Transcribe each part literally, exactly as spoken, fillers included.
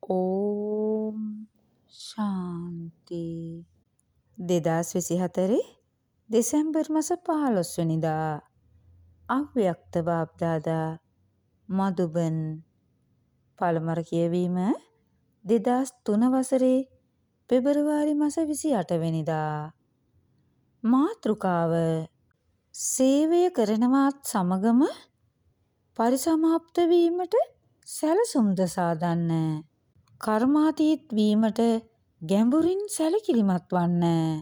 ඕම් ශාන්ති. දෙදාස් විසිහතරේ දෙසැම්බර් මස පහළොස් වෙනිදා අව්‍යක්ත බාප්දාදා මදුබන්. පළමර කියවීම දෙදාස් තුන වසරේ පෙබරවාරි මස විසි අට වෙනිදා. මාතෘකාව සේවය කරනවාත් සමගම පරිසමාප්ත වීමට සැලසුම්ද සාදන්න. කර්මාතීත් වීමට ගැඹුරින් සැලකිලිමත් වන්න.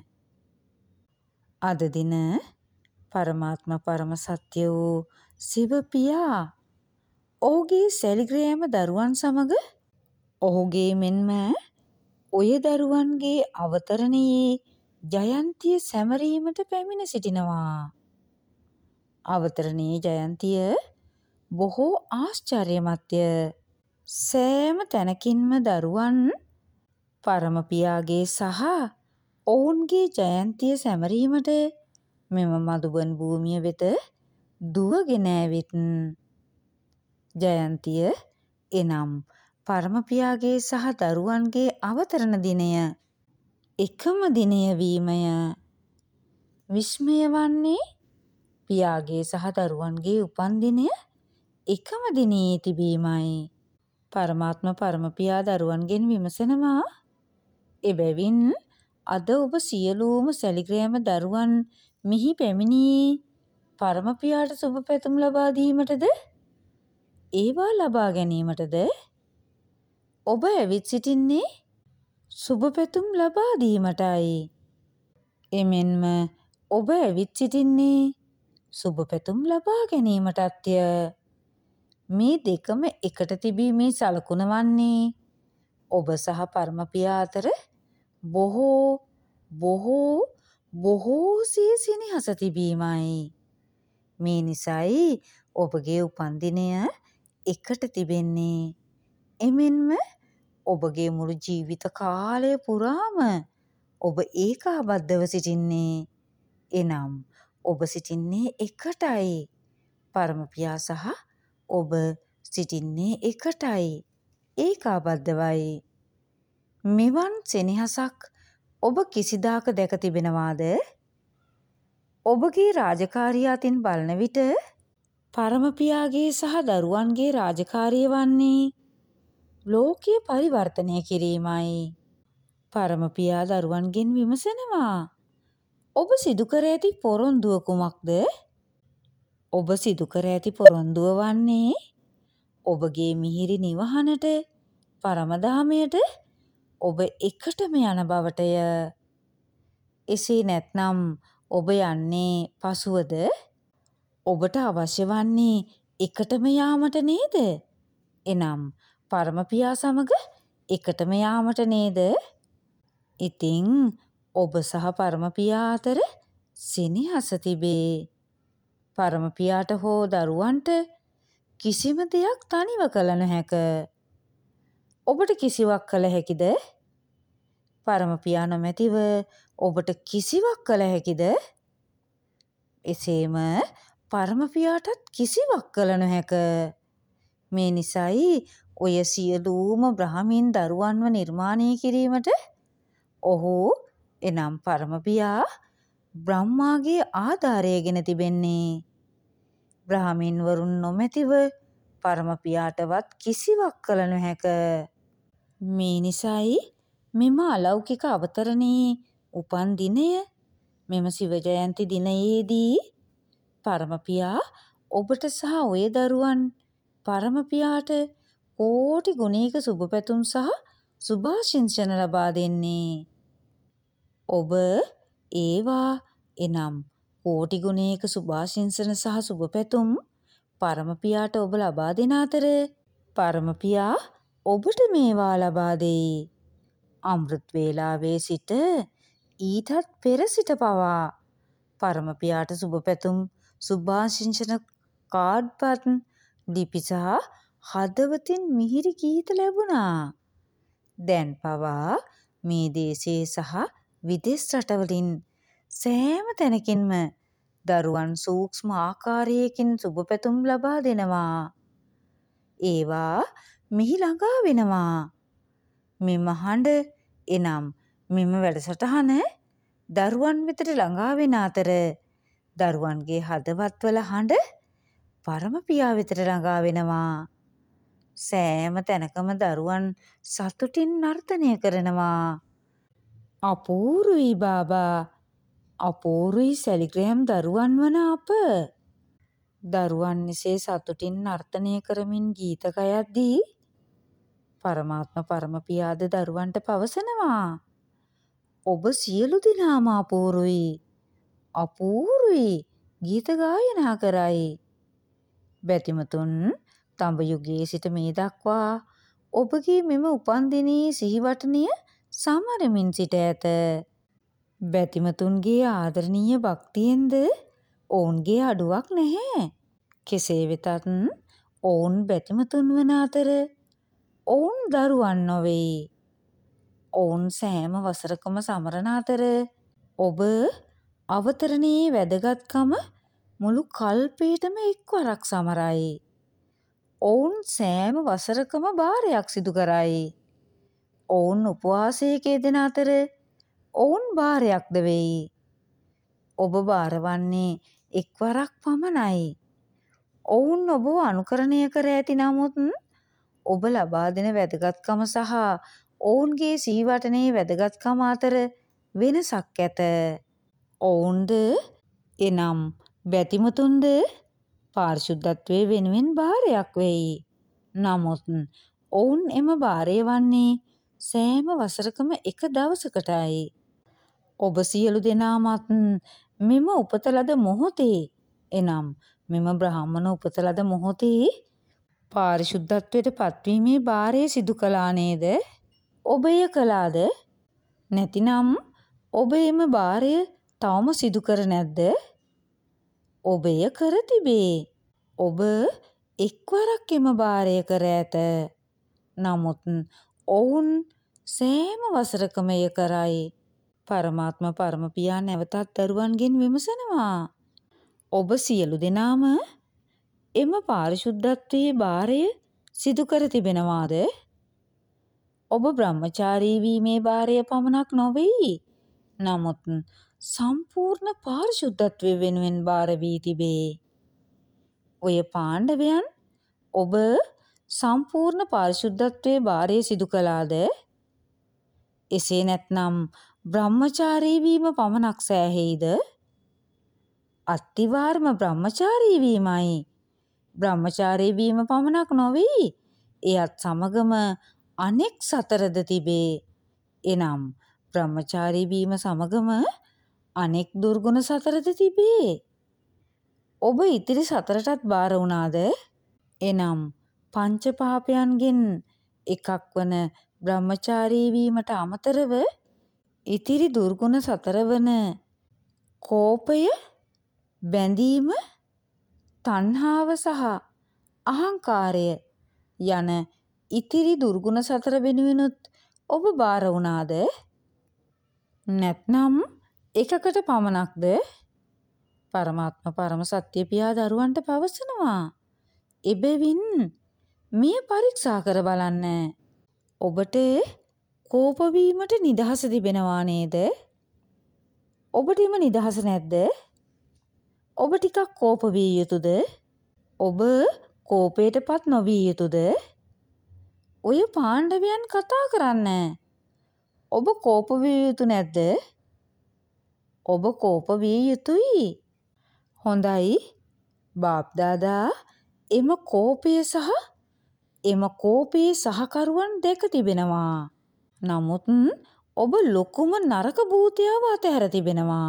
අද දින පරමාත්ම පරම සත්‍ය වූ සිව පියා ඔහුගේ සැලිග්‍රෑම දරුවන් සමග ඔහුගේ මෙන්ම ඔය දරුවන්ගේ අවතරණයේ ජයන්තිය සැමරීමට පැමිණ සිටිනවා. අවතරණයේ ජයන්තිය බොහෝ ආශ්චර්යමත්ය. සෑම තැනකින්ම දරුවන් පරමපියාගේ සහ ඔවුන්ගේ ජයන්තිය සැමරීමට මෙම මදුබන් භූමිය වෙත දුවගෙන ඇවිත් ජයන්තිය එනම් පරමපියාගේ සහ දරුවන්ගේ අවතරණ දිනය එකම දිනය වීමය. විස්මය වන්නේ පියාගේ සහ දරුවන්ගේ උපන්දිනය එකම දිනයේ තිබීමයි. පරමාත්ම පරමපියා දරුවන්ගෙන් විමසනවා, එබැවින් අද ඔබ සියලූම සැලිග්‍රෑම දරුවන් මෙහි පැමිණියේ පරමපියාට සුබ පැතුම් ලබා දීමටද ඒවා ලබා ගැනීමටද? ඔබ ඇවිත් සිටින්නේ සුබ පැතුම් ලබා දීමටයි. එමෙන්ම ඔබ ඇවිත් සිටින්නේ සුබ පැතුම් ලබා ගැනීමටත්ය. මේ දෙකම එකට තිබීමේ සලකුණ වන්නේ ඔබ සහ පරමපියා අතර බොහෝ බොහෝ බොහෝසේ සෙනෙහස තිබීමයි. මේ නිසයි ඔබගේ උපන්දිනය එකට තිබෙන්නේ. එමෙන්ම ඔබගේ මුළු ජීවිත කාලය පුරාම ඔබ ඒකාබද්ධව සිටින්නේ. එනම් ඔබ සිටින්නේ එකටයි. පරමපියා සහ ඔබ සිටින්නේ එකටයි. ඒකාබද්ධවයි. මෙවන් සෙනෙහසක් ඔබ කිසිදාක දැක තිබෙනවාද? ඔබගේ රාජකාරිය අතින් බලන විට පරමපියාගේ සහ දරුවන්ගේ රාජකාරිය වන්නේ ලෝකය පරිවර්තනය කිරීමයි. පරමපියා දරුවන්ගෙන් විමසනවා, ඔබ සිදු කර ඇති පොරොන්දුව කුමක්ද? ඔබ සිදු කර ඇති පොරොන්දුව වන්නේ ඔබගේ මිහිරි නිවහනට, පරමධාමයට ඔබ එකටම යන බවටය. එසේ නැත්නම් ඔබ යන්නේ පසුවද? ඔබට අවශ්‍ය වන්නේ එකටම යාමට නේද? එනම් පරමපියා සමග එකටම යාමට නේද? ඉතින් ඔබ සහ පරමපියා අතර සෙනෙහස තිබේ. පරමපියාට හෝ දරුවන්ට කිසිම දෙයක් තනිව කළ නොහැක. ඔබට කිසිවක් කළ හැකිද? පරමපියා නොමැතිව ඔබට කිසිවක් කළ හැකිද? එසේම පරමපියාටත් කිසිවක් කළ නොහැක. මේ නිසයි ඔය සියලූම බ්‍රහ්මීන් දරුවන්ව නිර්මාණය කිරීමට ඔහු එනම් පරමපියා බ්‍රහ්මාගේ ආධාරය ගෙන තිබෙන්නේ. බ්‍රහ්මීන් වරුන් නොමැතිව පරමපියාටවත් කිසිවක් කළ නොහැක. මේ නිසයි මෙම අලෞකික අවතරණයේ උපන් දිනය, මෙම සිව ජයන්ති දිනයේදී පරමපියා ඔබට සහ ඔය දරුවන් පරමපියාට කෝටි ගුණයක සුබ පැතුම් සහ සුභාශිංසන ලබා දෙන්නේ. ඔබ ඒවා එනම් කෝටි ගුණයක සුභාශිංසන සහ සුබ පැතුම් පරමපියාට ඔබ ලබා දෙන අතර පරමපියා ඔබට මේවා ලබා දෙයි. අමෘත් වේලාවේ සිට ඊටත් පෙර සිට පවා පරමපියාට සුබ පැතුම් සුභාශිංසන කාඩ්පත්, ලිපි සහ හදවතින් මිහිරි ගීත ලැබුණා. දැන් පවා මේ දේශයේ සහ විදෙස් රටවලින් සෑම තැනකින්ම දරුවන් සූක්ෂම ආකාරයකින් සුබ පැතුම් ලබා දෙනවා. ඒවා මෙහි ළඟා වෙනවා. මෙම හඬ එනම් මෙම වැඩසටහන දරුවන් වෙතට ළඟා වෙන අතර දරුවන්ගේ හදවත්වල හඬ පරම පියා වෙතට ළඟා වෙනවා. සෑම තැනකම දරුවන් සතුටින් නර්තනය කරනවා. අපූරුයි බාබා, අපූරුයි සැලිග්‍රෑම් දරුවන් වන අප. දරුවන් එසේ සතුටින් නර්තනය කරමින් ගීත ගයද්දී පරමාත්ම පරම පියාද දරුවන්ට පවසනවා, ඔබ සියලු දෙනාම අපූරුයි, අපූරුයි ගීත ගායනා කරයි. බැතිමතුන් තඹ යුගයේ සිට මේ දක්වා ඔබගේ මෙම උපන්දිනයේ සිහිවටනය සමරමින් සිට ඇත. බැතිමතුන්ගේ ආදරණීය භක්තියෙන්ද ඔවුන්ගේ අඩුවක් නැහැ. කෙසේ වෙතත් ඔවුන් බැතිමතුන් වන අතර ඔවුන් දරුවන් නොවෙයි. ඔවුන් සෑම වසරකම සමරන අතර ඔබ අවතරණයේ වැදගත්කම මුළු කල්පයටම එක්වරක් සමරයි. ඔවුන් සෑම වසරකම භාරයක් සිදු කරයි. ඔවුන් උපවාසයක යෙදෙන අතර ඔවුන් භාරයක්ද වෙයි. ඔබ භාරවන්නේ එක්වරක් පමණයි. ඔවුන් ඔබව අනුකරණය කර ඇති නමුත් ඔබ ලබා දෙන වැදගත්කම සහ ඔවුන්ගේ සිහිවටනයේ වැදගත්කම අතර වෙනසක් ඇත. ඔවුන්ද එනම් බැතිමතුන්ද පාරිශුද්ධත්වයේ වෙනුවෙන් භාරයක් වෙයි. නමුත් ඔවුන් එම භාරය වන්නේ සෑම වසරකම එක දවසකටයි. ඔබ සියලු දෙනාමත් මෙම උපත ලද මොහොතේ එනම් මෙම බ්‍රාහ්මණ උපත ලද මොහොතේ පාරිශුද්ධත්වයට පත්වීමේ භාරය සිදු කළා නේද? ඔබ එය කළාද? නැතිනම් ඔබ එම භාරය තවම සිදු කර නැද්ද? ඔබ එය කර තිබේ. ඔබ එක්වරක් එම භාරය කර ඇත. නමුත් ඔවුන් සෑම වසරකම එය කරයි. පරමාත්ම පරම පියා නැවතත් දරුවන්ගෙන් විමසනවා, ඔබ සියලු දෙනාම එම පාරිශුද්ධත්වයේ භාරය සිදු කර තිබෙනවාද? ඔබ බ්‍රහ්මචාරී වීමේ භාරය පමණක් නොවේයි. නමුත් සම්පූර්ණ පාරිශුද්ධත්වය වෙනුවෙන් භාර වී තිබේ. ඔය පාණ්ඩවයන් ඔබ සම්පූර්ණ පාරිශුද්ධත්වයේ භාරය සිදු කළාද? එසේ නැත්නම් බ්‍රහ්මචාරී වීම පමණක් සෑහෙයිද? අත්තිවාරම බ්‍රහ්මචාරී වීමයි. බ්‍රහ්මචාරී වීම පමණක් නොවෙයි, එයත් සමගම අනෙක් සතරද තිබේ. එනම් බ්‍රහ්මචාරී වීම සමගම අනෙක් දුර්ගුණ සතරද තිබේ. ඔබ ඉතිරි සතරටත් බාර වුණාද? එනම් පංච පාපයන්ගෙන් එකක් වන බ්‍රහ්මචාරී වීමට අමතරව ඉතිරි දුර්ගුණ සතර වන කෝපය, බැඳීම, තණ්හාව සහ අහංකාරය යන ඉතිරි දුර්ගුණ සතර වෙනුවෙනුත් ඔබ බාර වුණාද? නැත්නම් එකකට පමණක්ද? පරමාත්ම පරම සත්‍ය පියා දරුවන්ට පවසනවා, එබැවින් මෙය පරීක්ෂා කර බලන්න. ඔබට කෝප වීමට නිදහස තිබෙනවා නේද? ඔබට එම නිදහස නැද්ද? ඔබ ටිකක් කෝප විය යුතුද? ඔබ කෝපයටපත් නොවිය යුතුද? ඔය පාණ්ඩවයන් කතා කරන්න. ඔබ කෝප විය යුතු නැද්ද? ඔබ කෝප විය යුතුයි. හොඳයි. බාප්දාදා එම කෝපය සහ එම කෝපයේ සහකරුවන් දැක තිබෙනවා. නමුත් ඔබ ලොකුම නරක භූතයව අතහැර තිබෙනවා.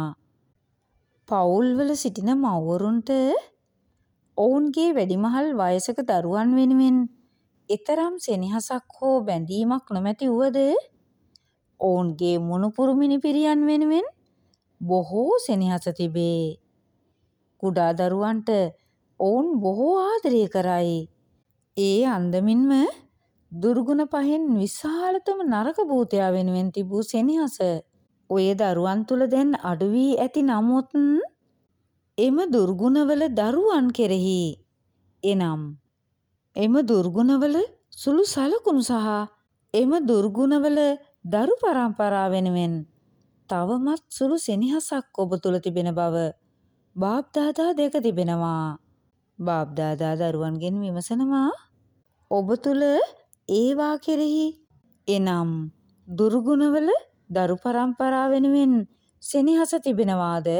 පවුල්වල සිටින මව්වරුන්ට ඔවුන්ගේ වැඩිමහල් වයසක දරුවන් වෙනුවෙන් එතරම් සෙනෙහසක් හෝ බැඳීමක් නොමැති වුවද ඔවුන්ගේ මුණුපුරු මිනිපිරියන් වෙනුවෙන් බොහෝ සෙනෙහස තිබේ. කුඩා දරුවන්ට ඔවුන් බොහෝ ආදරය කරයි. ඒ අන්දමින්ම දුර්ගුණ පහෙන් විශාලතම නරක භූතයා වෙනුවෙන් තිබූ සෙනෙහස ඔය දරුවන් තුළ දැන් අඩු වී ඇති. නමුත් එම දුර්ගුණවල දරුවන් කෙරෙහි එනම් එම දුර්ගුණවල සුළු සලකුණු සහ එම දුර්ගුණවල දරු පරම්පරාව වෙනුවෙන් තවමත් සුළු සෙනෙහසක් ඔබ තුල තිබෙන බව බාප්දාදා දැක තිබෙනවා. බාප්දාදා දරුවන්ගෙන් විමසනවා ඔබ තුල ඒවා කෙරෙහි එනම් දුර්ගුණවල දරු පරම්පරාව වෙනුවෙන් සෙනෙහස තිබෙනවාද?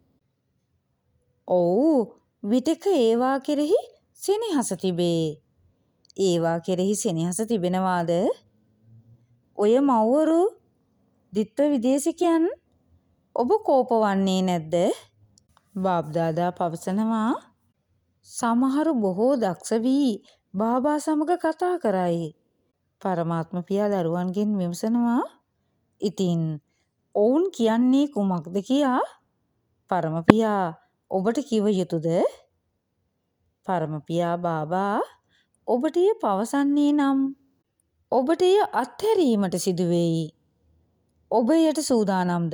ඔව්, විටක ඒවා කෙරෙහි සෙනෙහස තිබේ. ඒවා කෙරෙහි සෙනෙහස තිබෙනවාද? ඔය මව්වරු ditth විදේශිකයන් ඔබ කෝපවන්නේ නැද්ද? බාප්දාදා පවසනවා සමහරු බොහෝ දක්ෂ වී බාබා සමග කතා කරයි. පරමාත්ම පියා දරුවන්ගෙන් විමසනවා ඉතින් ඔවුන් කියන්නේ කුමක්ද කියා පරම පියා ඔබට කිව යුතුද? පරම පියා බාබා ඔබට එය පවසන්නේ නම් ඔබට එය අත්හැරීමට සිදුවෙයි. ඔබ එයට සූදානම්ද?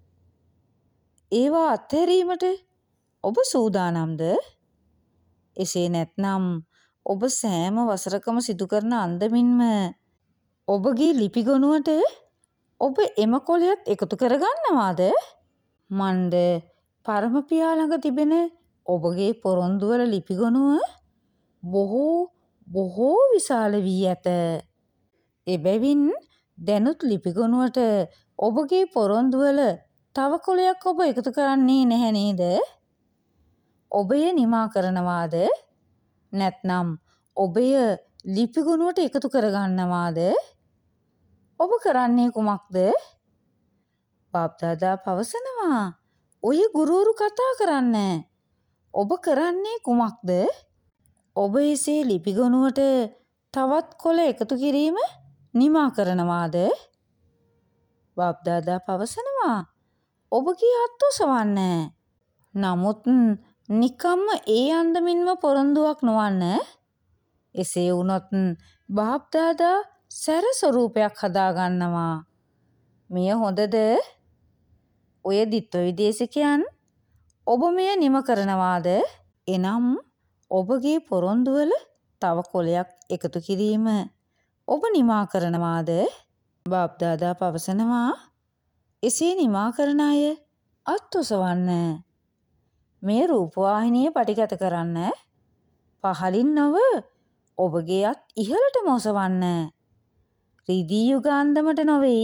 ඒවා අත්හැරීමට ඔබ සූදානම්ද? එසේ නැත්නම් ඔබ සෑම වසරකම සිදු කරන අන්දමින්ම ඔබගේ ලිපි ගොනුවට ඔබ එම කොළයත් එකතු කරගන්නවාද? මන්ද පරම පියා ළඟ තිබෙන ඔබගේ පොරොන්දුවල ලිපි ගොනුව බොහෝ බොහෝ විශාල වී ඇත. එබැවින් දැනුත් ලිපි ගොනුවට ඔබගේ පොරොන්දුවල තව කොළයක් ඔබ එකතු කරන්නේ නැහැ නේද? ඔබ එය නිමා කරනවාද? නැත්නම් ඔබ එය ලිපි ගොනුවට එකතු කරගන්නවාද? ඔබ කරන්නේ කුමක්ද? බාප්දාදා පවසනවා ඔය ගුරුවරු කතා කරන්න. ඔබ කරන්නේ කුමක්ද? ඔබ එසේ ලිපි ගොනුවට තවත් කොළ එකතු කිරීම නිමා කරනවාද? බාප්දාදා පවසනවා ඔබගේ අත් ඔසවන්න. නමුත් නිකම්ම ඒ අන්දමින්ම පොරොන්දුවක් නොවන්න. එසේ වුණොත් බාප්දාදා සැර ස්වරූපයක් හදාගන්නවා. මෙය හොඳද? ඔය ditth විදේශිකයන් ඔබ මෙය නිම කරනවාද? එනම් ඔබගේ පොරොන්දුවල තව කොළයක් එකතු කිරීම ඔබ නිමා කරනවාද? බාප්දාදා පවසනවා එසේ නිමා කරන අය අත් ඔසවන්න. මේ රූපවාහිනිය පටිගත කරන්න. පහලින් නොව ඔබගේ අත් ඉහළටම ඔසවන්න. රිදී යුගාන්දමට නොවේයි.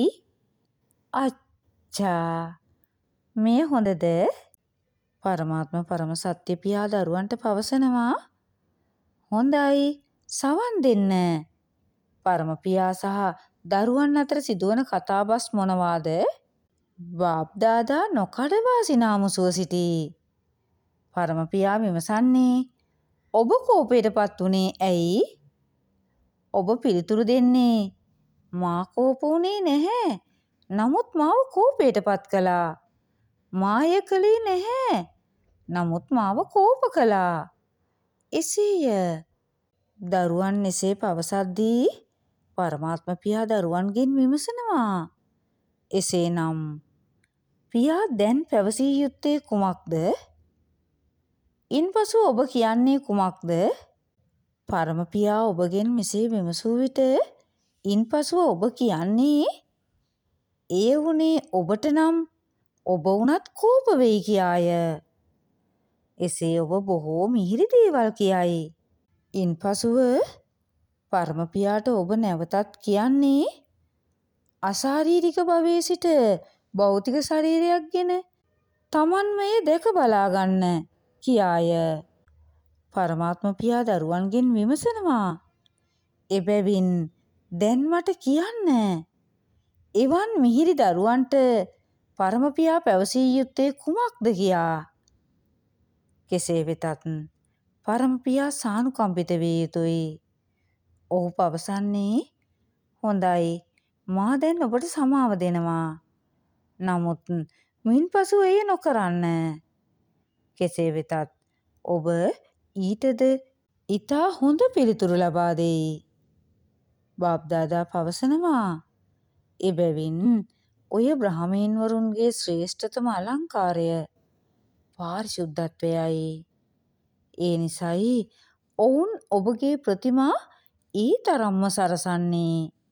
අච්චා, මේ හොඳද? පරමාත්ම පරම සත්‍ය පියා දරුවන්ට පවසනවා හොඳයි, සවන් දෙන්න. පරම පියා සහ දරුවන් අතර සිදුවන කතාබස් මොනවාද? බාප්දාදා නොකඩවා සිනාමුසුව සිටී. පරම පියා විමසන්නේ ඔබ කෝපයටපත් වුණේ ඇයි? ඔබ පිළිතුරු දෙන්නේ මා කෝප වුණේ නැහැ. නමුත් මාව කෝපයටපත් කළා. මාය කළේ නැහැ. නමුත් මාව කෝප කළා. එසේය. දරුවන් එසේ පවසද්දී පරමාත්ම පියා දරුවන්ගෙන් විමසනවා එසේනම් පියා දැන් පැවසිය යුත්තේ කුමක්ද? ඉන්පසු ඔබ කියන්නේ කුමක්ද? පරම පියා ඔබගෙන් මෙසේ විමසූ විට ඉන්පසුව ඔබ කියන්නේ එය වුණේ ඔබට නම් ඔබ වුණත් කෝප වෙයි කියාය. එසේ ඔබ බොහෝ මිහිරි දේවල් කියයි. ඉන්පසුව පරම පියාට ඔබ නැවතත් කියන්නේ අශාරීරික භවයේ සිට භෞතික ශරීරයක් ගෙන තමන්මය දැක බලා ගන්න කියාය. පරමාත්ම පියා දරුවන්ගෙන් විමසනවා එබැවින් දැන් මට කියන්න එවන් මිහිරි දරුවන්ට පරම පියා පැවසිය යුත්තේ කුමක්ද කියා. කෙසේ වෙතත් පරම පියා සානුකම්පිත විය යුතුයි. ඔහු පවසන්නේ හොඳයි, මා දැන් ඔබට සමාව දෙනවා. නමුත් මින්පසු එය නොකරන්න. කෙසේ වෙතත් ඔබ ඊටද ඊටා හොඳ පිළිතුරු ලබා දෙයි. බාප්දාදා පවසනවා එබැවින් ඔය බ්‍රහ්මීන් වරුන්ගේ ශ්‍රේෂ්ඨතම අලංකාරය පාරිශුද්ධත්වයයි. ඒ නිසයි ඔවුන් ඔබගේ ප්‍රතිමා ඒ තරම්ම සරසන්නේ.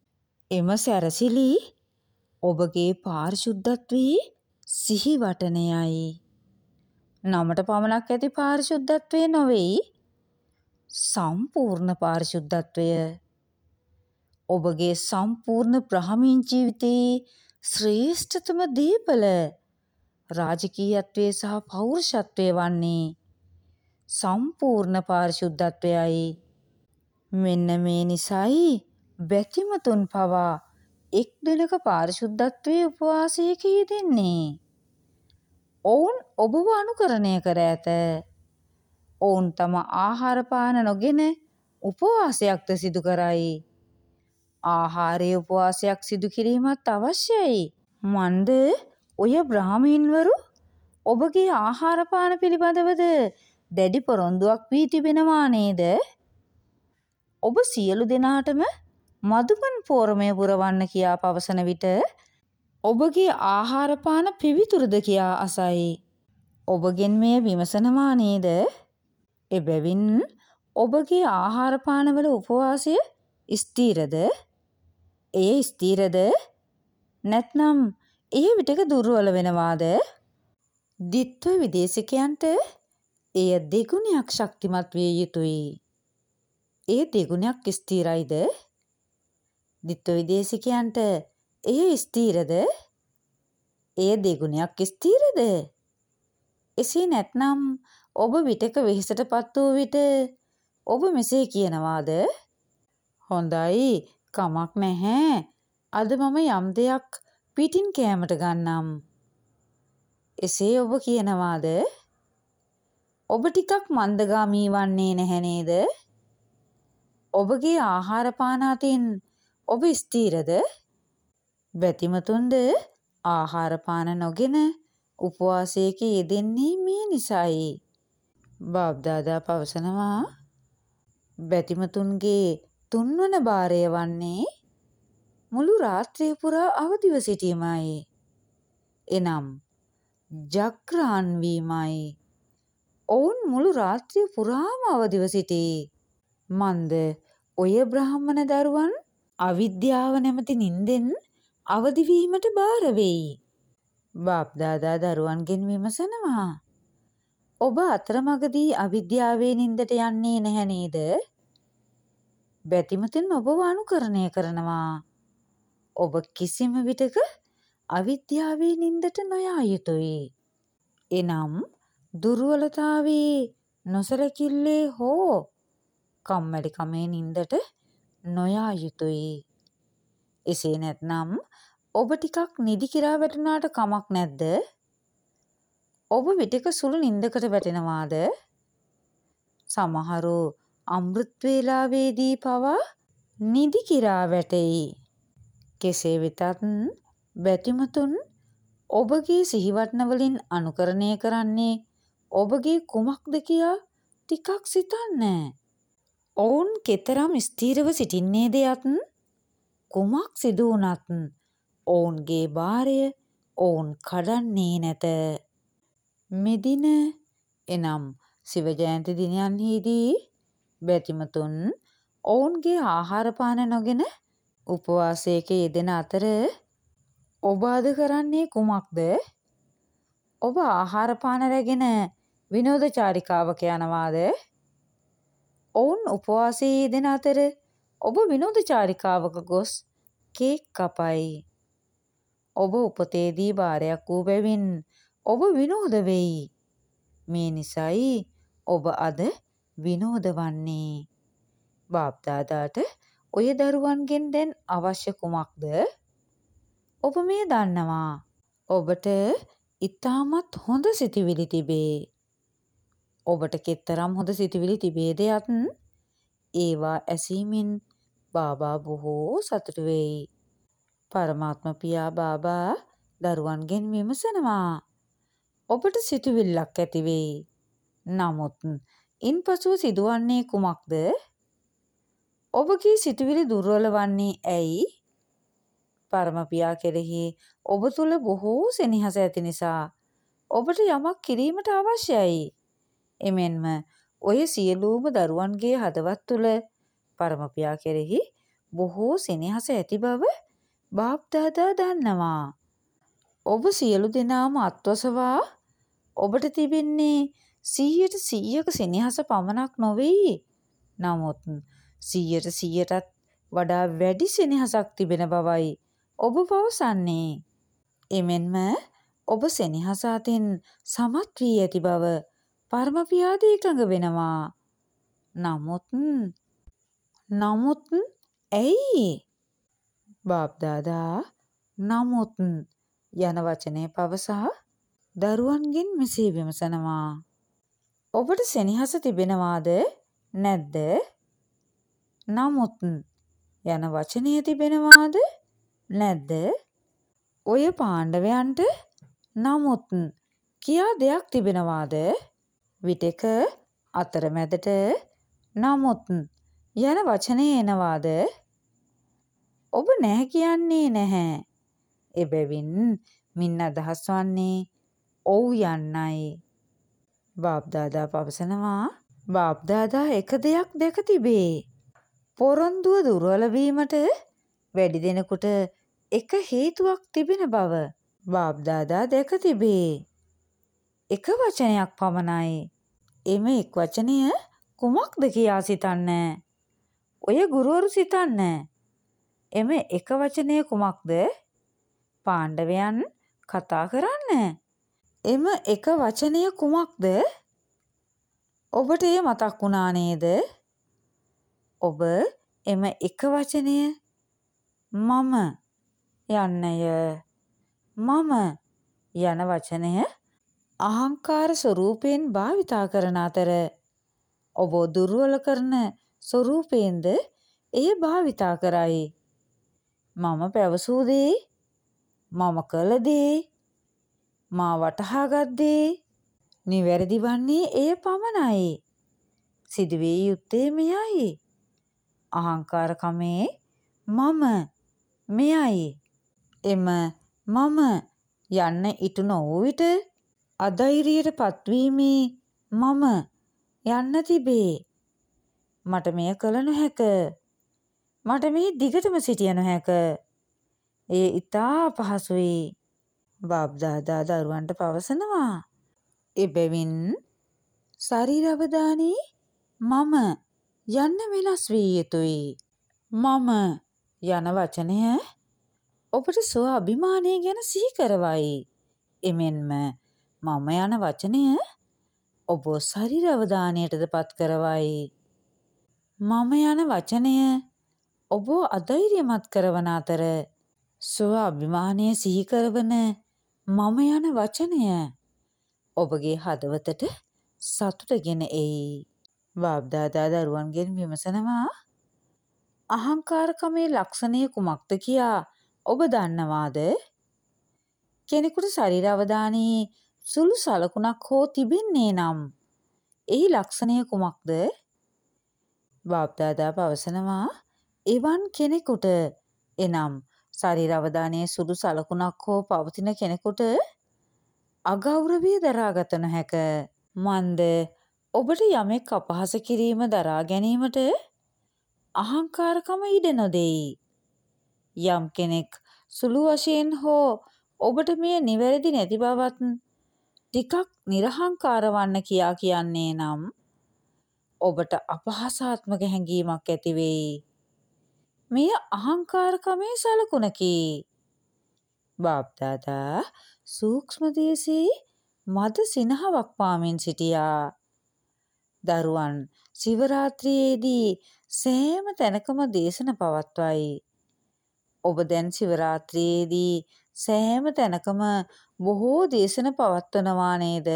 එම සැරසිලි ඔබගේ පාරිශුද්ධත්වයේ සිහිවටනයයි. නමට පමණක් ඇති පාරිශුද්ධත්වය නොවෙයි, සම්පූර්ණ පාරිශුද්ධත්වය. ඔබගේ සම්පූර්ණ බ්‍රහ්මීන් ජීවිතයේ ශ්‍රේෂ්ඨතම දීපල රාජකීයත්වයේ සහ පෞරුෂත්වය වන්නේ සම්පූර්ණ පාරිශුද්ධත්වයයි. මෙන්න මේ නිසයි බැතිමතුන් පවා එක් දිනක පාරිශුද්ධත්වයේ උපවාසයක යෙදෙන්නේ. ඔවුන් ඔබව අනුකරණය කර ඇත. ඔවුන් තම ආහාර පාන නොගෙන උපවාසයක්ද සිදු කරයි. ආහාරයේ උපවාසයක් සිදු කිරීමත් අවශ්‍යයි. මන්ද ඔය බ්‍රාහ්මීන්වරු ඔබගේ ආහාර පාන පිළිබඳවද දැඩි පොරොන්දුවක් වී තිබෙනවා නේද? ඔබ සියලු දෙනාටම මදුපන් පෝරමය පුරවන්න කියා පවසන විට ඔබගේ ආහාර පාන පිවිතුරුද කියා අසයි. ඔබගෙන් මෙය විමසනවා නේද? එබැවින් ඔබගේ ආහාර පානවල උපවාසය ස්ථීරද? එය ස්ථීරද? නැත්නම් එය විටක දුර්වල වෙනවාද? ද්විත්ව විදේශිකයන්ට එය දෙගුණයක් ශක්තිමත් විය යුතුයි. එය දෙගුණයක් ස්ථීරයිද? ද්විත්ව විදේශිකයන්ට එය ස්ථීරද? එය දෙගුණයක් ස්ථීරද? එසේ නැත්නම් ඔබ විටක වෙහෙසට පත් වූ විට ඔබ මෙසේ කියනවාද? හොඳයි, කමක් නැහැ. අද මම යම් දෙයක් පිටින් කෑමට ගන්නම්. එසේ ඔබ කියනවාද? ඔබ ටිකක් මන්දගාමී වන්නේ නැහැ නේද? ඔබගේ ආහාර පාන අතින් ඔබ ස්ථීරද? බැතිමතුන්ද ආහාර පාන නොගෙන උපවාසයක යෙදෙන්නේ මේ නිසායි. බාබ්දාදා පවසනවා බැතිමතුන්ගේ තුන්වන භාරය වන්නේ මුළු රාත්‍රිය පුරා අවදිව සිටීමයි. එනම් ජග්‍රාන් වීමයි. ඔවුන් මුළු රාත්‍රිය පුරාම අවදිව සිටී. මන්ද ඔය බ්‍රාහ්මණ දරුවන් අවිද්‍යාව නැමැති නින්දෙන් අවදිවීමට බාර වෙයි. බාප්දාදා දරුවන්ගෙන් විමසනවා ඔබ අතරමඟදී අවිද්‍යාවේ නින්දට යන්නේ නැහැ නේද? බැතිමතුන් ඔබව අනුකරණය කරනවා. ඔබ කිසිම විටක අවිද්‍යාවේ නින්දට නොයා යුතුයි. එනම් දුර්වලතාවේ, නොසලකිල්ලේ හෝ කම්මැලිකමේ නින්දට නොයා යුතුයි. එසේ නැත්නම් ඔබ ටිකක් නිදි කිරා වැටුණාට කමක් නැද්ද? ඔබ විටක සුළු නින්දකට වැටෙනවාද? සමහරු අමෘත් වේලාවේදී පවා නිදි කිරා වැටෙයි. කෙසේ වෙතත් බැතිමතුන් ඔබගේ සිහිවටන වලින් අනුකරණය කරන්නේ ඔබගේ කුමක්ද කියා ටිකක් සිතන්න. ඔවුන් කෙතරම් ස්ථීරව සිටින්නේද යත් කුමක් සිදු වුණත් ඔවුන්ගේ භාරය ඔවුන් කඩන්නේ නැත. මෙදින එනම් සිව ජයන්ති දිනයන්හිදී බැතිමතුන් ඔවුන්ගේ ආහාර පාන නොගෙන උපවාසයක යෙදෙන අතර ඔබ අද කරන්නේ කුමක්ද? ඔබ ආහාර පාන රැගෙන විනෝද චාරිකාවක යනවාද? ඔවුන් උපවාසයේ යෙදෙන අතර ඔබ විනෝද චාරිකාවක ගොස් කේක් කපයි. ඔබ උපතේදී භාරයක් වූ බැවින් ඔබ විනෝද වෙයි. මේ නිසයි ඔබ අද විනෝද වන්නේ. බාප්දාදාට ඔය දරුවන්ගෙන් දැන් අවශ්‍ය කුමක්ද? ඔබ මේ දන්නවා. ඔබට ඉතාමත් හොඳ සිතිවිලි තිබේ. ඔබට කෙතරම් හොඳ සිතිවිලි තිබේද යත් ඒවා ඇසීමෙන් බාබා බොහෝ සතුටු වෙයි. පරමාත්ම පියා බාබා දරුවන්ගෙන් විමසනවා. ඔබට සිතුවිල්ලක් ඇති වෙයි. නමුත් ඉන්පසුව සිදුවන්නේ කුමක්ද? ඔබගේ සිතුවිලි දුර්වල වන්නේ ඇයි? පරම පියා කෙරෙහි ඔබ තුල බොහෝ සෙනෙහස ඇති නිසා ඔබට යමක් කිරීමට අවශ්‍යයි. එමෙන්ම ඔය සියලුම දරුවන්ගේ හදවත් තුල පරම පියා කෙරෙහි බොහෝ සෙනෙහස ඇති බව බාප්දාදා දන්නවා. ඔබ සියලු දෙනාම අත්වසවා ඔබට තිබෙන්නේ සීයට සීයක සෙනෙහස පමණක් නොවේයි. නමුත් සීයට සීයටත් වඩා වැඩි සෙනෙහසක් තිබෙන බවයි ඔබ පවසන්නේ. එමෙන්ම ඔබ සෙනෙහස අතින් සමත් වී ඇති බව පරම පියාද එකඟ වෙනවා. නමුත් නමුත් ඇයි? බාප්දාදා නමුත් යන වචනය පවසා දරුවන්ගෙන් මෙසේ විමසනවා. ඔබට සෙනෙහස තිබෙනවාද නැද්ද? නමුත් යන වචනය තිබෙනවාද නැද්ද? ඔය පාණ්ඩවයන්ට නමුත් කියා දෙයක් තිබෙනවාද? විටෙක අතරමැදට නමුත් යන වචනය එනවාද? ඔබ නැහැ කියන්නේ නැහැ. එබැවින් මින් අදහස් වන්නේ ඔව් යන්නයි. බාප්දාදා පවසනවා. බාප්දාදා එක දෙයක් දැක තිබේ. පොරොන්දුව දුර්වල වීමට වැඩි දෙනෙකුට එක හේතුවක් තිබෙන බව බාප්දාදා දැක තිබේ. එක වචනයක් පමණයි. එම එක් වචනය කුමක්ද කියා සිතන්න. ඔය ගුරුවරු සිතන්න. එම එක වචනය කුමක්ද? පාණ්ඩවයන් කතා කරන්න. එම එක වචනය කුමක්ද? ඔබට එය මතක් වුණා නේද? ඔබ එම එක වචනය මම යන්නය. මම යන වචනය අහංකාර ස්වරූපයෙන් භාවිතා කරන අතර ඔබ දුර්වල කරන ස්වරූපයෙන්ද එය භාවිතා කරයි. මම පැවසූ දේ, මම කළ දේ, මා වටහාගත් දේ නිවැරදි වන්නේ එය පමණයි. සිදුවිය යුත්තේ මෙයයි. අහංකාරකමේ මම මෙයයි. එම මම යන්න ඉටු නොවූ විට අධෛර්යයට පත්වීමේ මම යන්න තිබේ. මට මෙය කළ නොහැක. මට මේ දිගටම සිටිය නොහැක. එය ඉතා අපහසුයි. බාප්දාදා දරුවන්ට පවසනවා. එබැවින් ශරීරාවධානී මම යන්න වෙනස් විය යුතුයි. මම යන වචනය ඔබට ස්ව අභිමානය ගැන සිහි කරවයි. එමෙන්ම මම යන වචනය ඔබ ශරීරාවධානයටද පත් කරවයි. මම යන වචනය ඔබ අධෛර්යමත් කරවන අතර ස්ව අභිමානය සිහි කරවන මම යන වචනය ඔබගේ හදවතට සතුට ගෙන එයි. බාප්දාදා දරුවන්ගෙන් විමසනවා. අහංකාරකමේ ලක්ෂණය කුමක්ද කියා ඔබ දන්නවාද? කෙනෙකුට ශරීරාවධානී සුළු සලකුණක් හෝ තිබෙන්නේ නම් එහි ලක්ෂණය කුමක්ද? බාප්දාදා පවසනවා. එවන් කෙනෙකුට එනම් ශරීරාවධානයේ සුළු සලකුණක් හෝ පවතින කෙනෙකුට අගෞරවය දරාගත නොහැක. මන්ද ඔබට යමෙක් අපහාස කිරීම දරා ගැනීමට අහංකාරකම ඉඩ නොදෙයි. යම් කෙනෙක් සුළු වශයෙන් හෝ ඔබට මෙය නිවැරදි නැති බවත් ටිකක් නිර්හංකාර වන්න කියා කියන්නේ නම් ඔබට අපහාසාත්මක හැඟීමක් ඇති වෙයි. මෙය අහංකාරකමේ සලකුණකි. බාප්දාදා සූක්ෂම දේශී මද සිනහවක් පාමින් සිටියා. දරුවන් සිවරාත්‍රියේදී සෑම තැනකම දේශන පවත්වයි. ඔබ දැන් සිවරාත්‍රියේදී සෑම තැනකම බොහෝ දේශන පවත්වනවා නේද?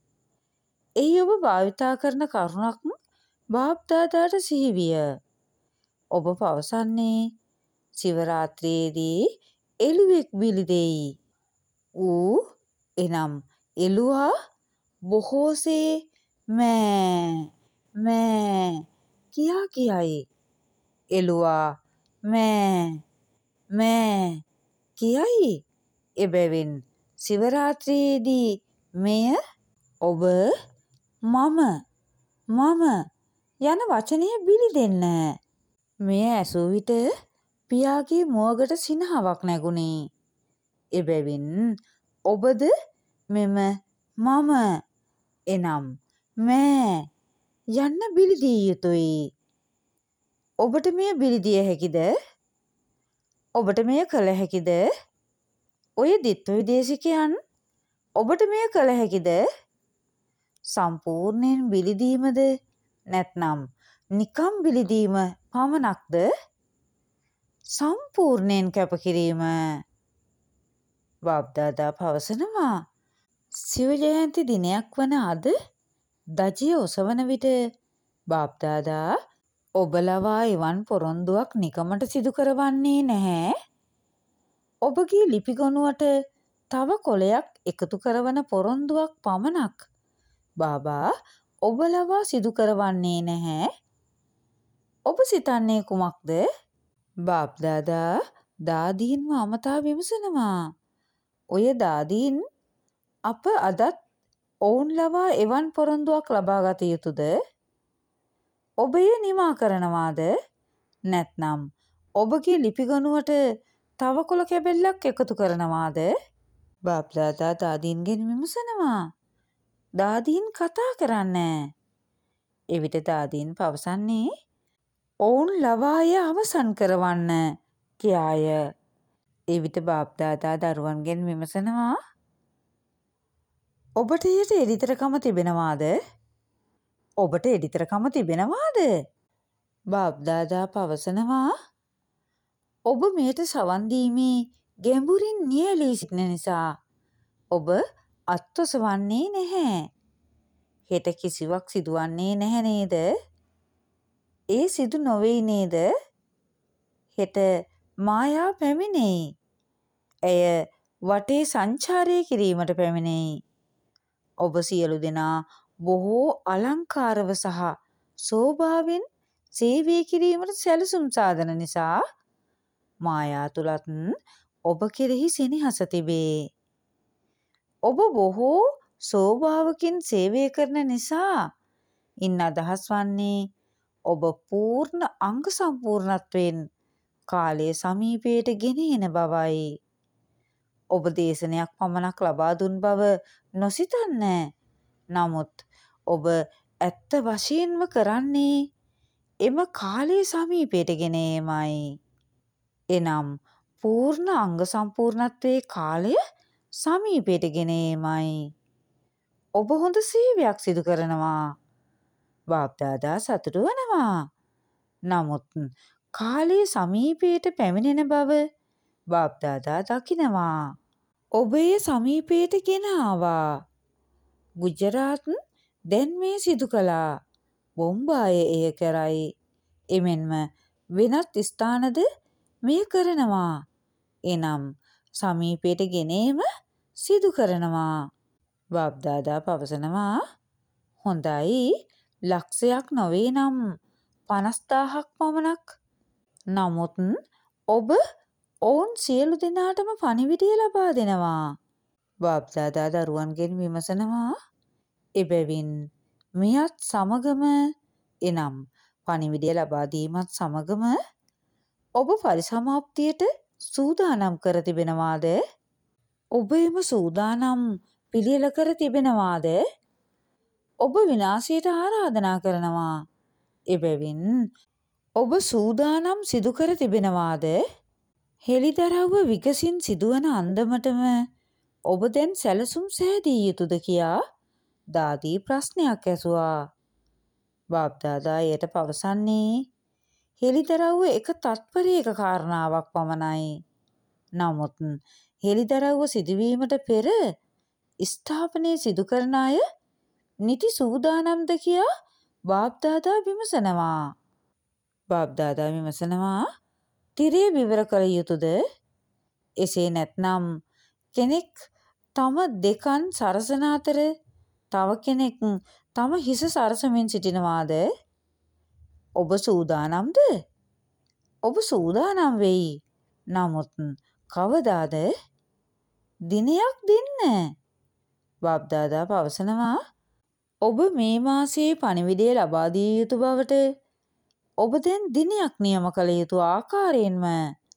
එහි ඔබ භාවිතා කරන කරුණක් බාප්දාදාට සිහි විය. ඔබ පවසන්නේ සිවරාත්‍රියේදී එළුවෙක් බිලි දෙයි. ඌ එනම් එළුවා බොහෝසේ මෑ මෑ කියා කියයි. එළුවා මෑ මෑ කියයි. එබැවින් සිවරාත්‍රියේදී මෙය ඔබ මම මම යන වචනය බිලි දෙන්න. මෙය ඇසූ විට පියාගේ මුවගට සිනහවක් නැගුණේ. එබැවින් ඔබද මෙම මම එනම් මෑ යන්න බිලිදිය යුතුයි. ඔබට මෙය බිලිදිය හැකිද? ඔබට මෙය කළ හැකිද? ඔය ද්විත්ව විදේශිකයන් ඔබට මෙය කළ හැකිද? සම්පූර්ණයෙන් බිලිදීමද නැත්නම් නිකම් බිලිදීම පමණක්ද? සම්පූර්ණයෙන් කැපකිරීම. බාප්දාදා පවසනවා සිව ජයන්ති දිනයක් වන අද දජය ඔසවන විට බාප්දාදා ඔබ ලවා එවන් පොරොන්දුවක් නිකමට සිදු කරවන්නේ නැහැ. ඔබගේ ලිපි ගොනුවට තව කොලයක් එකතු කරවන පොරොන්දුවක් පමණක් බාබා ඔබ ලවා සිදු කරවන්නේ නැහැ. ඔබ සිතන්නේ කුමක්ද? බාප්දාදා දාදීන්ව අමතා විමසනවා. ඔය දාදීන් අප අදත් ඔවුන් ලවා එවන් පොරොන්දුවක් ලබා ගත යුතුද? ඔබ එය නිමා කරනවාද? නැත්නම් ඔබගේ ලිපි ගොනුවට තව කොළ කැබැල්ලක් එකතු කරනවාද? බාප්දාදා දාදීන්ගෙන් විමසනවා. දාදීන් කතා කරන්නේ. එවිට දාදීන් පවසන්නේ ඔවුන් ලවාය අවසන් කරවන්න කියාය. එවිට බාප්දාදා දරුවන්ගෙන් විමසනවා ඔබට එයට එඩිතරකම තිබෙනවාද? ඔබට එඩිතරකම තිබෙනවාද? බාප්දාදා පවසනවා ඔබ මෙයට සවන් දීමේ ගැඹුරින් නියැලී සිටින නිසා ඔබ අත්ඔසවන්නේ නැහැ. හෙට කිසිවක් සිදුවන්නේ නැහැ නේද? ඒ සිදු නොවෙයි නේද? හෙට මායා පැමිණෙයි. ඇය වටේ සංචාරය කිරීමට පැමිණෙයි. ඔබ සියලු දෙනා බොහෝ අලංකාරව සහ සෝභාවෙන් සේවය කිරීමට සැලසුම් සාදන නිසා මායා තුලත් ඔබ කෙරෙහි සෙනෙහස තිබේ. ඔබ බොහෝ සෝභාවකින් සේවය කරන නිසා ඉන් අදහස් වන්නේ ඔබ පූර්ණ අංග සම්පූර්ණත්වයෙන් කාලය සමීපයට ගෙන එන බවයි. ඔබ දේශනයක් පමණක් ලබා දුන් බව නොසිතන්න. නමුත් ඔබ ඇත්ත වශයෙන්ම කරන්නේ එම කාලය සමීපයට ගෙන ඒමයි. එනම් පූර්ණ අංග සම්පූර්ණත්වයේ කාලය සමීපයට ගෙන ඒමයි. ඔබ හොඳ සේවයක් සිදු කරනවා. බාප්දාදා සතුටු වනවා. නමුත් කාලයේ සමීපයට පැමිණෙන බව බාප්දාදා දකිනවා. ඔබ එය සමීපයට ගෙන ආවා. ගුජරාත් දැන් මේ සිදු කළා. බොම්බාය එය කරයි. එමෙන්ම වෙනත් ස්ථානද මේ කරනවා. එනම් සමීපයට ගෙන ඒම සිදු කරනවා. බාප්දාදා පවසනවා හොඳයි ලක්ෂයක් නොවේ නම් පනස්දාහක් පමණක්. නමුත් ඔබ ඔවුන් සියලු දෙනාටම පණිවිඩය ලබා දෙනවා. බාප්දාදා දරුවන්ගෙන් විමසනවා එබැවින් මෙයත් සමගම එනම් පණිවිඩය ලබා දීමත් සමගම ඔබ පරිසමාප්තියට සූදානම් කර තිබෙනවාද? ඔබ එම සූදානම් පිළියෙල කර තිබෙනවාද? ඔබ විනාශයට ආරාධනා කරනවා. එබැවින් ඔබ සූදානම් සිදු කර තිබෙනවාද? හෙළිදරව්ව විගසින් සිදුවන අන්දමටම ඔබ දැන් සැලසුම් සෑදිය යුතුද කියා දාදී ප්‍රශ්නයක් ඇසුවා. බාප්දාදා එයට පවසන්නේ හෙළිදරව්ව එක තත්පරයක කාරණාවක් පමණයි. නමුත් හෙළිදරව්ව සිදුවීමට පෙර ස්ථාපනය සිදු කරන අය නිති සූදානම්ද කියා බාප්දාදා විමසනවා. බාප්දාදා විමසනවා තිරය විවර කළ යුතුද? එසේ නැත්නම් කෙනෙක් තම දෙකන් සරසන අතර තව කෙනෙක් තම හිස සරසමින් සිටිනවාද? ඔබ සූදානම්ද? ඔබ සූදානම් වෙයි. නමුත් කවදාද? දිනයක් දෙන්න. බාප්දාදා පවසනවා ඔබ මේ මාසයේ පණිවිඩය ලබා දිය යුතු බවට ඔබ දැන් දිනයක් නියම කළ යුතු ආකාරයෙන්ම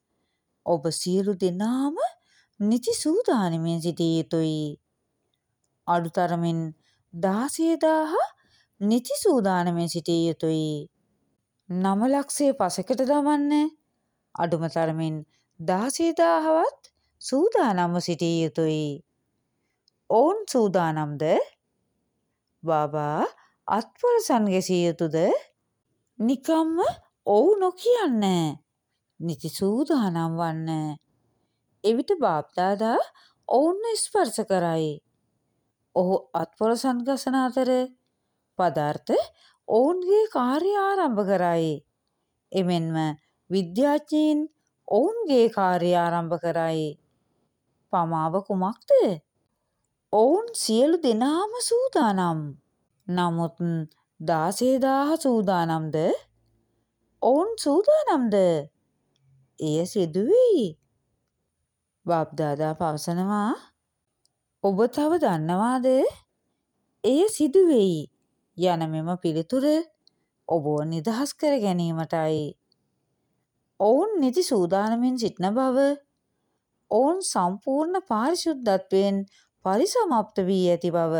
ඔබ සියලු දෙනාම නිති සූදානමින් සිටිය යුතුයි. අඩුතරමින් දහසයදාහ නිති සූදානමින් සිටිය යුතුයි. නම ලක්ෂය පසෙකට දමන්න අඩුම තරමින් දහසයදාහවත් සූදානම්ව සිටිය යුතුයි. ඔවුන් සූදානම්ද? බාබා අත්වලසන් ගැසිය යුතුද? නිකම්ම ඔව් නොකියන්න. නිති සූදානම් වන්න. එවිට බාප්දාදා ඔවුන්ව ස්පර්ශ කරයි. ඔහු අත්වලසන් ගසන අතර පදාර්ථ ඔවුන්ගේ කාර්ය ආරම්භ කරයි. එමෙන්ම විද්‍යාඥයින් ඔවුන්ගේ කාර්ය ආරම්භ කරයි. පමාව කුමක්ද? ඔවුන් සියලු දෙනාම සූදානම්. නමුත් දාසයදාහ සූදානම්ද? ඔවුන් සූදානම්ද? එය සිදුවෙයි. බාප්දාදා පවසනවා ඔබ තව දන්නවාද? එය සිදුවෙයි යන මෙම පිළිතුර ඔබව නිදහස් කර ගැනීමටයි. ඔවුන් නිති සූදානමින් සිටින බව, ඔවුන් සම්පූර්ණ පාරිශුද්ධත්වයෙන් පරිසමාප්ත වී ඇති බව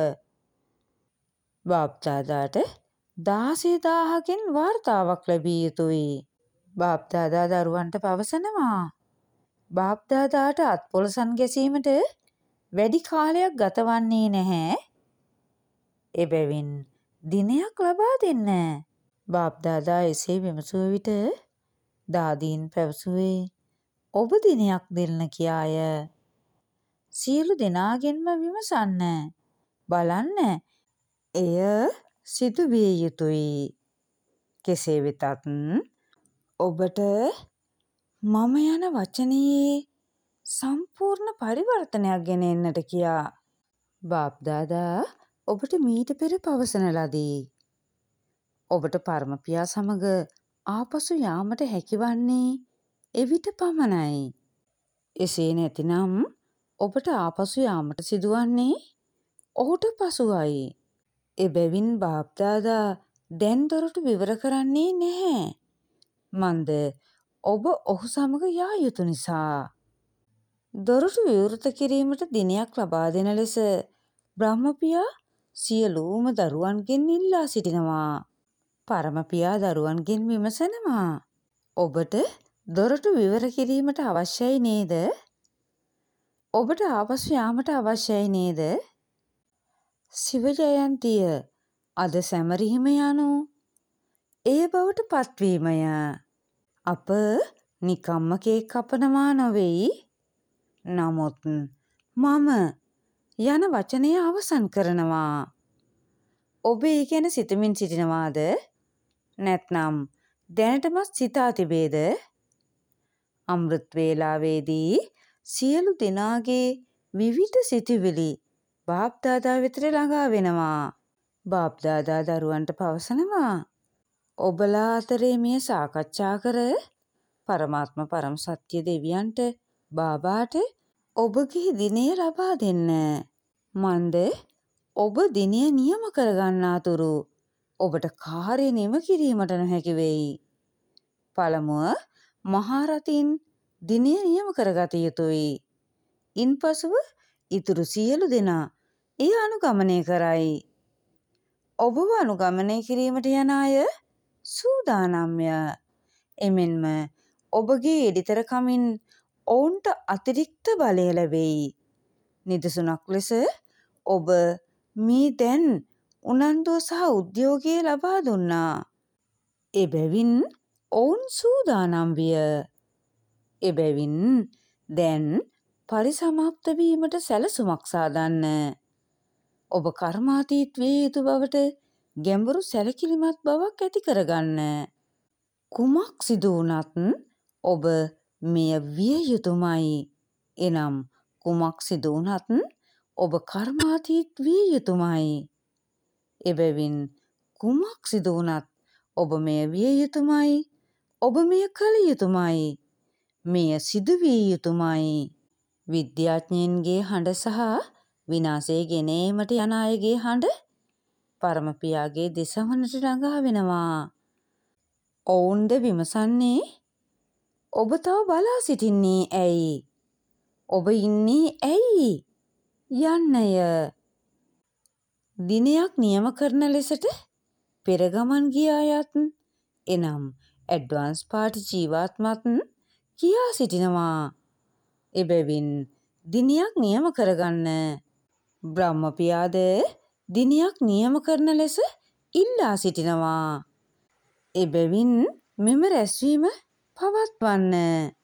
බාප්දාදාට දහසයදාහකින් වාර්තාවක් ලැබිය යුතුයි. බාප්දාදා දරුවන්ට පවසනවා බාප්දාදාට අත්පොලසන් ගැසීමට වැඩි කාලයක් ගතවන්නේ නැහැ. එබැවින් දිනයක් ලබා දෙන්න. බාප්දාදා එසේ විමසුව විට දාදීන් පැවසුවේ ඔබ දිනයක් දෙන්න කියාය. සියලු දෙනාගෙන්ම විමසන්න. බලන්න එය සිදුවිය යුතුයි. කෙසේ වෙතත් ඔබට මම යන වචනයේ සම්පූර්ණ පරිවර්තනයක් ගෙන එන්නට කියා බාප්දාදා ඔබට මීට පෙර පවසන ලදී. ඔබට පරමපියා සමග ආපසු යාමට හැකිවන්නේ එවිට පමණයි. එසේ නැතිනම් ඔබට ආපසු යාමට සිදුවන්නේ ඔහුට පසුවයි. එබැවින් බාප්දාදා දැන් දොරටු විවර කරන්නේ නැහැ. මන්ද ඔබ ඔහු සමග යා යුතු නිසා. දොරටු විවෘත කිරීමට දිනයක් ලබා දෙන ලෙස බ්‍රහ්මපියා සියලුම දරුවන්ගෙන් ඉල්ලා සිටිනවා. පරමපියා දරුවන්ගෙන් විමසනවා ඔබට දොරටු විවර කිරීමට අවශ්‍යයි නේද? ඔබට ආපසු යාමට අවශ්‍යයි නේද? ශිව ජයන්තිය අද සැමරීම යනු ඒ බවට පත්වීමය. අප නිකම්ම කේක් කපනවා නොවෙයි. නමුත් මම යන වචනය අවසන් කරනවා. ඔබ ඒ ගැන සිතමින් සිටිනවාද? නැත්නම් දැනටමත් සිතා තිබේද? අමෘත් වේලාවේදී සියලු දෙනාගේ විවිධ සිතුවිලි බාප්දාදා වෙතට ළඟා වෙනවා. බාප්දාදා දරුවන්ට පවසනවා ඔබලා අතරේ මේ සාකච්ඡා කර පරමාත්ම පරම සත්‍ය දෙවියන්ට බාබාට ඔබගේ දිනය ලබා දෙන්න. මන්ද ඔබ දිනය නියම කරගන්නා තුරු ඔබට කාර්ය නිම කිරීමට නොහැකි වෙයි. පළමුව මහරතින් දිනය නියම කරගත යුතුයි. ඉන්පසුව ඉතුරු සියලු දෙනා එය අනුගමනය කරයි. ඔබව අනුගමනය කිරීමට යන අය සූදානම්ය. එමෙන්ම ඔබගේ එඩිතරකමින් ඔවුන්ට අතිරික්ත බලය ලැබෙයි. නිදසුනක් ලෙස ඔබ මේ දැන් උනන්දුව සහ උද්‍යෝගය ලබා දුන්නා. එබැවින් ඔවුන් සූදානම් විය. එබැවින් දැන් පරිසමාප්ත වීමට සැලසුමක් සාදන්න. ඔබ කර්මාතීත විය යුතු බවට ගැඹුරු සැලකිලිමත් බවක් ඇති කරගන්න. කුමක් සිදු වුණත් ඔබ මෙය විය යුතුමයි. එනම් කුමක් සිදු වුණත් ඔබ කර්මාතීත විය යුතුමයි. එබැවින් කුමක් සිදු වුණත් ඔබ මෙය විය යුතුමයි. ඔබ මෙය කළ යුතුමයි. මෙය සිදු විය යුතුමයි. විද්‍යාඥයන්ගේ හඬ සහ විනාශය ගෙන ඒමට යන අයගේ හඬ පරමපියාගේ දෙසවනට ළඟා වෙනවා. ඔවුන්ද විමසන්නේ ඔබ තව බලා සිටින්නේ ඇයි? ඔබ ඉන්නේ ඇයි? යන්නය. දිනයක් නියම කරන ලෙසට පෙරගමන් ගිය අයත් එනම් ඇඩ්වාන්ස් පාර්ටි ජීවාත්මත් කියා සිටිනවා. එබැවින් දිනයක් නියම කරගන්න. බ්‍රහ්මපියාද දිනයක් නියම කරන ලෙස ඉල්ලා සිටිනවා. එබැවින් මෙම රැස්වීම පවත්වන්න.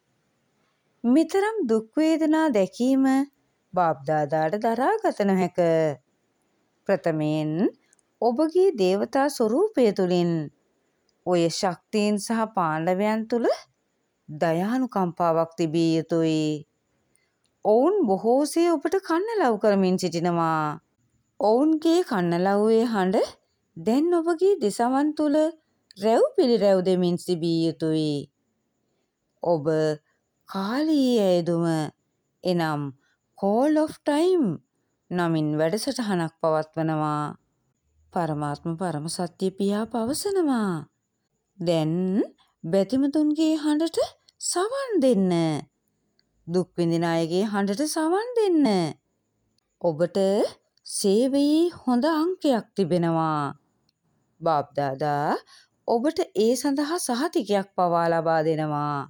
මෙතරම් දුක් වේදනා දැකීම බාප්දාදාට දරාගත නොහැක. ප්‍රථමයෙන් ඔබගේ දේවතා ස්වරූපය තුළින් ඔය ශක්තීන් සහ පාණ්ඩවයන් තුළ දයානුකම්පාවක් තිබිය යුතුයි. ඔවුන් බොහෝසේ ඔබට කන්නලව් කරමින් සිටිනවා. ඔවුන්ගේ කන්නලව්වේ හඬ දැන් ඔබගේ දෙසවන් තුළ රැව් පිළිරැව් දෙමින් තිබිය යුතුයි. ඔබ කාලීය ඇයදුම එනම් කෝල් ඔෆ් ටයිම් නමින් වැඩසටහනක් පවත්වනවා. පරමාත්ම පරම සත්‍ය පියා පවසනවා. දැන් බැතිමතුන්ගේ හඬට සවන් දෙන්න. දුක් විඳින අයගේ හඬට සවන් දෙන්න. ඔබට සේවයේ හොඳ අංකයක් තිබෙනවා. බාප්දාදා ඔබට ඒ සඳහා සහතිකයක් පවා ලබා දෙනවා.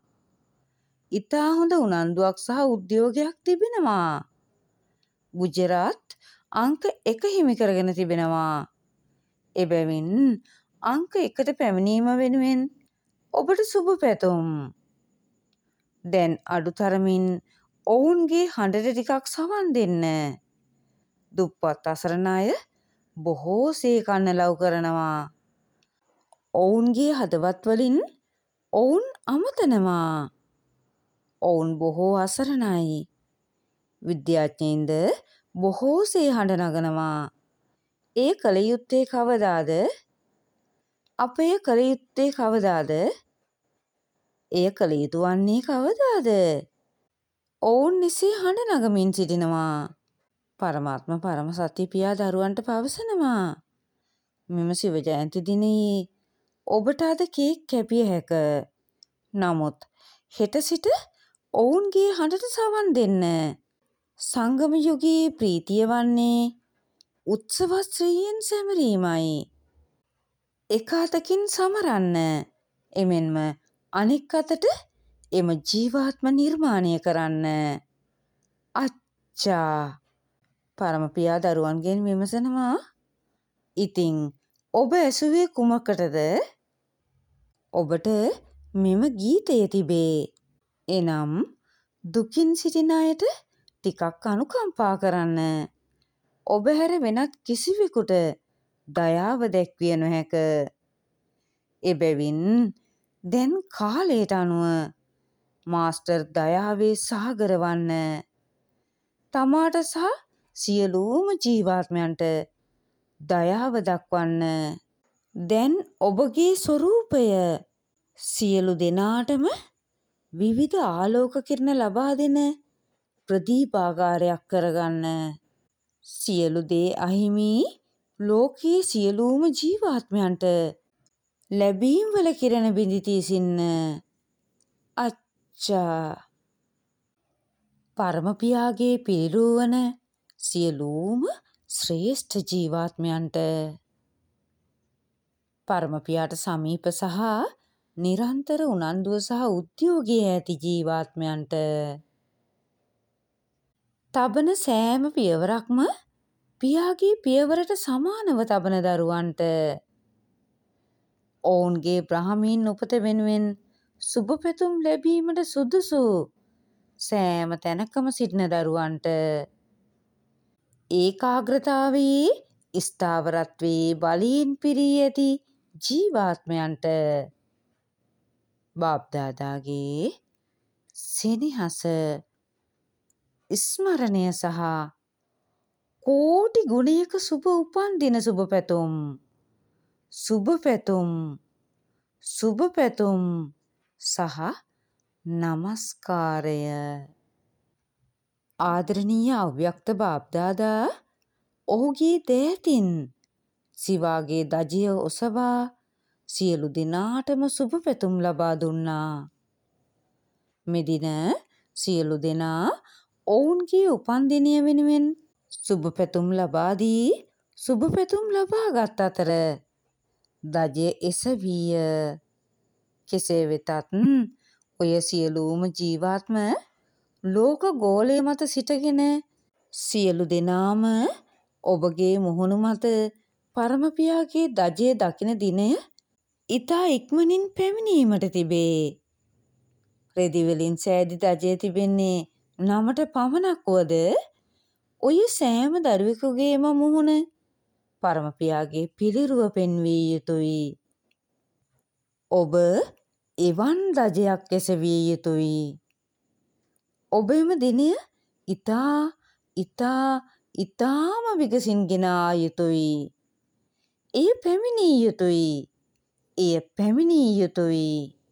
ඉතා හොඳ උනන්දුවක් සහ උද්‍යෝගයක් තිබෙනවා. ගුජරාත් අංක එක හිමි කරගෙන තිබෙනවා. එබැවින් අංක එකට පැමිණීම වෙනුවෙන් ඔබට සුබ පැතුම්. දැන් අඩුතරමින් ඔවුන්ගේ හඬට ටිකක් සවන් දෙන්න. දුප්පත් අසරණ අය බොහෝසේ කන්නලව් කරනවා. ඔවුන්ගේ හදවත් වලින් ඔවුන් අමතනවා. ඔවුන් බොහෝ අසරණයි. විද්‍යාඥයින්ද බොහෝසේ හඬ නගනවා. ඒ කළ යුත්තේ කවදාද? අප එය කළ යුත්තේ කවදාද? එය කළ යුතු වන්නේ කවදාද? ඔවුන් එසේ හඬ නගමින් සිටිනවා. පරමාත්ම පරම සත්‍ය පියා දරුවන්ට පවසනවා. මෙම සිව ජයන්ති දිනයේ ඔබට අද කේක් කැපිය හැක. නමුත් හෙට සිට ඔවුන්ගේ හඬට සවන් දෙන්න. සංගම යුගයේ ප්‍රීතිය වන්නේ උත්සවශ්‍රීයෙන් සැමරීමයි. එක අතකින් සමරන්න. එමෙන්ම අනෙක් අතට එම ජීවාත්ම නිර්මාණය කරන්න. අච්චා. පරමපියා දරුවන්ගෙන් විමසනවා. ඉතින් ඔබ ඇසුවේ කුමකටද? ඔබට මෙම ගීතය තිබේ. එනම් දුකින් සිටින අයට ටිකක් අනුකම්පා කරන්න. ඔබ හැර වෙනත් කිසිවෙකුට දයාව දැක්විය නොහැක. එබැවින් දැන් කාලයට අනුව මාස්ටර් දයාවේ සාගර වන්න. තමාට සහ සියලුම ජීවාත්මයන්ට දයාව දක්වන්න. දැන් ඔබගේ ස්වරූපය සියලු දෙනාටම විවිධ ආලෝක කිරණ ලබා දෙන ප්‍රදීපාකාරයක් කරගන්න. සියලු දේ අහිමි ලෝකයේ සියලුම ජීවාත්මයන්ට ලැබීම් වල කිරණ බිඳි තිසින්න. අච්චා. පරමපියාගේ පිරිරුවන සියලුම ශ්‍රේෂ්ඨ ජීවාත්මයන්ට පරමපියාට සමීප සහ නිරන්තර උනන්දුව සහ උද්‍යෝගය ඇති ජීවාත්මයන්ට තබන සෑම පියවරක්ම පියාගේ පියවරට සමානව තබන දරුවන්ට ඔවුන්ගේ බ්‍රහමීන් උපත වෙනුවෙන් සුබ පැතුම් ලැබීමට සුදුසු සෑම තැනකම සිටින දරුවන්ට ඒකාග්‍රතාවයේ ස්ථාවරත්වයේ බලයෙන් පිරී ඇති ජීවාත්මයන්ට බාප්දාදාගේ සෙනෙහස ස්මරණය සහ කෝටි ගුණයක සුබ උපන්දින සුබ පැතුම් සුබ පැතුම් සුබ පැතුම් සහ නමස්කාරය. ආදරණීය අව්‍යක්ත බාප්දාදා ඔහුගේ දෑතින් සිවාගේ දජය ඔසවා සියලු දෙනාටම සුබ පැතුම් ලබා දුන්නා. මෙදින සියලු දෙනා ඔවුන්ගේ උපන්දිනය වෙනුවෙන් සුබ පැතුම් ලබා දී සුබ පැතුම් ලබා ගත් අතර දජය එසවිය. කෙසේ වෙතත් ඔය සියලුම ජීවාත්ම ලෝක ගෝලය මත සිටගෙන සියලු දෙනාම ඔබගේ මුහුණු මත පරමපියාගේ දජය දකින දිනය ඉතා ඉක්මනින් පැමිණීමට තිබේ. රෙදි වලින් සෑදි දජය තිබෙන්නේ නමට පමණක් වුවද ඔය සෑම දරුවෙකුගේම මුහුණ පරමපියාගේ පිළිරුව පෙන්විය යුතුයි. ඔබ එවන් දජයක් එසවිය යුතුයි. ඔබ එම දිනය ඉතා ඉතා ඉතාම විගසින් ගෙනා යුතුයි. එය පැමිණිය යුතුයි. එය පැමිණිය යුතුයි.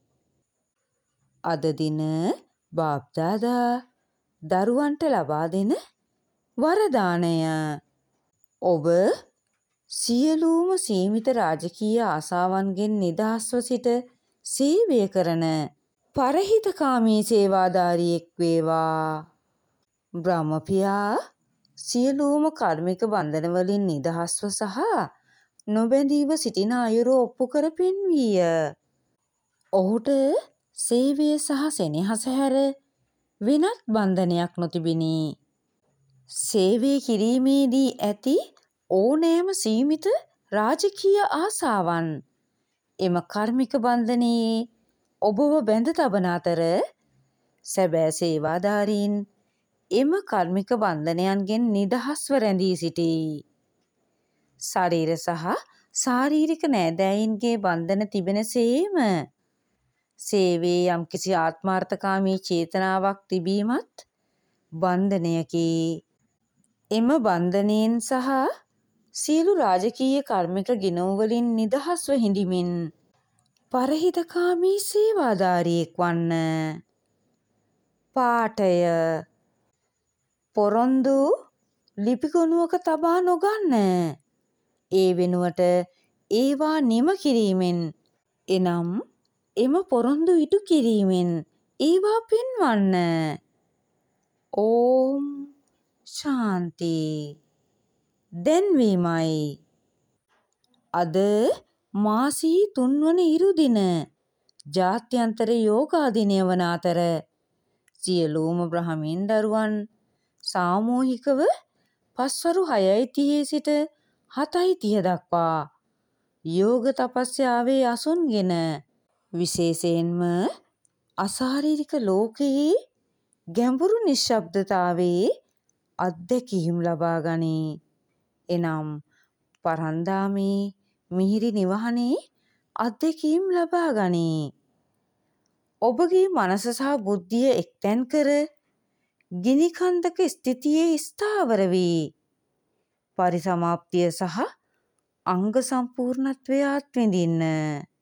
අද දින බාප්දාදා දරුවන්ට ලබා දෙන වරදානය. ඔබ සියලුම සීමිත රාජකීය ආසාවන්ගෙන් නිදහස්ව සිට සේවය කරන පරහිතකාමී සේවාදාරියෙක් වේවා. බ්‍රහ්මපියා සියලුම කර්මික බන්ධන වලින් නිදහස්ව සහ නොබැඳීව සිටින අයුරු ඔප්පු කර පෙන්වීය. ඔහුට සේවය සහ සෙනෙහස හැර වෙනත් බන්ධනයක් නොතිබිනි. සේවය කිරීමේදී ඇති ඕනෑම සීමිත රාජකීය ආසාවන් එම කර්මික බන්ධනයේ ඔබව බැඳ තබන අතර සැබෑ සේවාදාරීන් එම කර්මික බන්ධනයන්ගෙන් නිදහස්ව රැඳී සිටී. ශරීර සහ ශාරීරික නෑදෑයින්ගේ බන්ධන තිබෙන සේම සේවයේ යම්කිසි ආත්මාර්ථකාමී චේතනාවක් තිබීමත් බන්ධනයකි. එම බන්ධනයෙන් සහ සියලු රාජකීය කර්මික ගිණුම් වලින් නිදහස්ව හිඳිමින් පරහිතකාමී සේවාදාරියෙක් වන්න. පාඨය පොරොන්දු ලිපිගොනුවක තබා නොගන්න. ඒ වෙනුවට ඒවා නිම කිරීමෙන් එනම් එම පොරොන්දු ඉටු කිරීමෙන් ඒවා පෙන්වන්න. ඕම් ශාන්ති. දැන්වීමයි. අද මාසී තුන්වන ඉරු දින ජාත්‍යන්තර යෝගා දිනය වන අතර සියලුම බ්‍රහ්මීන් දරුවන් සාමූහිකව පස්වරු හයයි තිහේ සිට හතයි තිහ දක්වා යෝග තපස්යාවේ අසුන්ගෙන විශේෂයෙන්ම අශාරීරික ලෝකයේ ගැඹුරු නිශ්ශබ්දතාවයේ අත්දැකීම් ලබා ගනී. එනම් පරන්දාමේ මිහිරි නිවහනේ අත්දැකීම් ලබා ගනී. ඔබගේ මනස සහ බුද්ධිය එක්තැන් කර ගිනිකන්දක ස්ථිතියේ ස්ථාවර වී පරිසමාප්තිය සහ අංග සම්පූර්ණත්වය අත්විඳින්න.